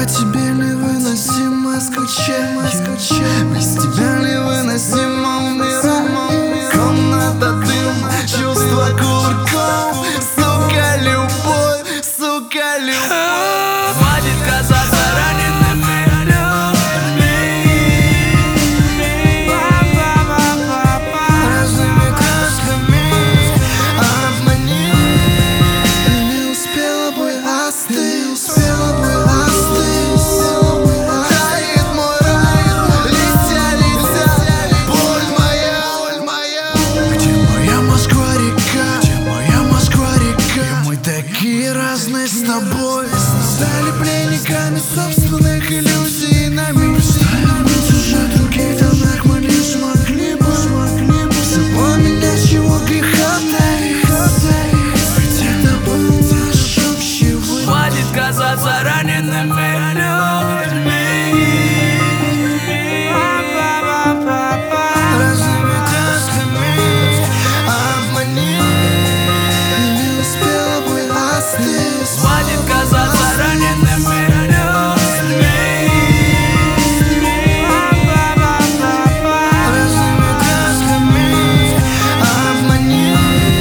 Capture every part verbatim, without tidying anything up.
По тебе невыносимо скучать, без тебя невыносимо умирать. Комната, дым, чувства курком, сука, любовь, сука, любовь. Хватит казаться ранеными людьми. Разными красками обмани. Не успела бы остыть, успела бы остыть. Тает мой рай, летя, летя, боль моя, боль моя. Где моя Москва-река, где моя Москва-река? И мы такие разные с тобой, стали пленниками собственных иллюзий. Нами представим быть уже в других тонах. Мы не смогли бы, смогли бы запомнить, чего греха таить. Ведь это был наш общий выбор. Хватит казаться ранеными людьми. Разными красками обмани. Не успела бы остыть. Хватит казаться ранеными людьми. Разными красками обмани.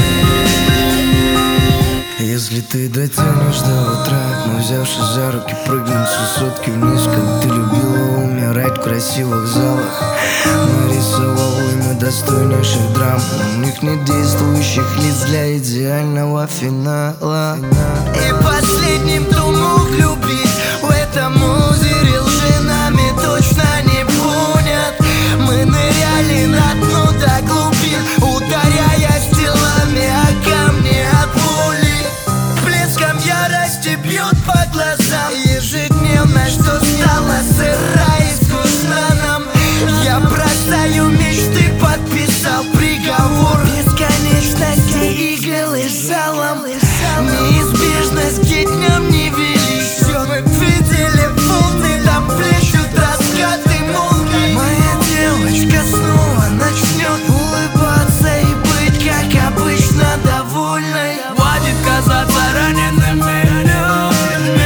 Если ты дотянешь до утра, мы, взявшись за руки, прыгнем с высотки вниз. Как ты любила умирать в красивых залах, нарисовал уймы достойнейших драм. У них нет действующих лиц для идеального финала. И последним, кто мог любить в этом озере лжи, нами точно не понят. Мы ныряли на дно до глубин, ударяясь телами о камни от боли. Блеском ярости бьет по глазам ежедневно, что стало сыра и скучно нам. Я бросаю мечты, подписал приговор бесконечности игл и жалом. Неизбежность, где днем не вели. Мы видели волны, там плещут раскаты молний. Моя девочка снова начнет улыбаться и быть, как обычно, довольной. Хватит казаться ранеными людьми.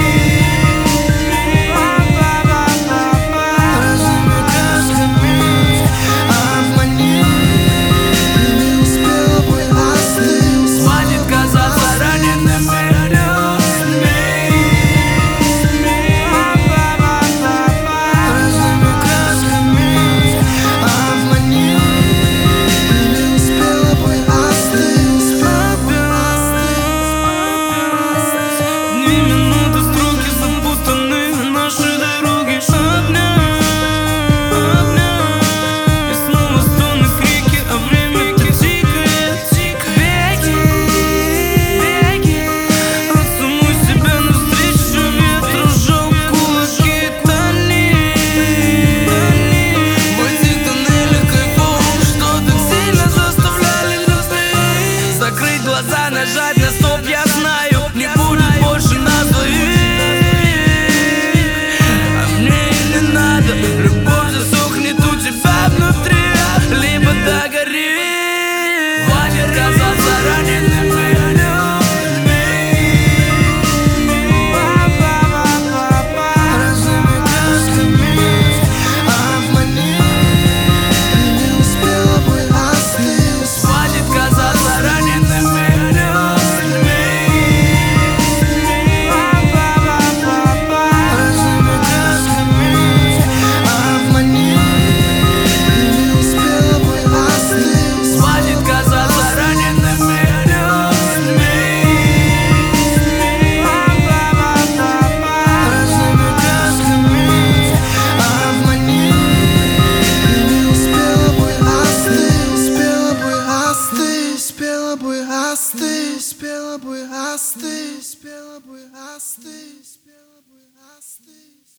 Разными красками обмани. Не успела бы остыть. Хватит казаться ранеными людьми. Разными красками обмани. Не успела бы остыть. Дни, минуты, строки запутаны, наши дороги огня, огня. И снова стоны, крики, а время-то тикает. Беги, беги от самой себя навстречу ветру, сжал кулаки, тони. В этих тоннелях кайфовых, что так сильно заставляли людей закрыть глаза, нажать на стоп, я знаю, не будет больше нас двоих. А мне и не надо, любовь засохнет у тебя внутри, либо догори. Хватит казаться ранеными людьми. Разными красками обмани. Не успела бы остыть. Хватит казаться ранеными людьми. Разными красками обмани. Не успела бы остыть. Хватит казаться ранеными людьми. Разными красками обмани. Не успела бы остыть. Успела бы остыть. Успела бы остыть. Успела бы остыть. Успела бы остыть. Успела бы остыть.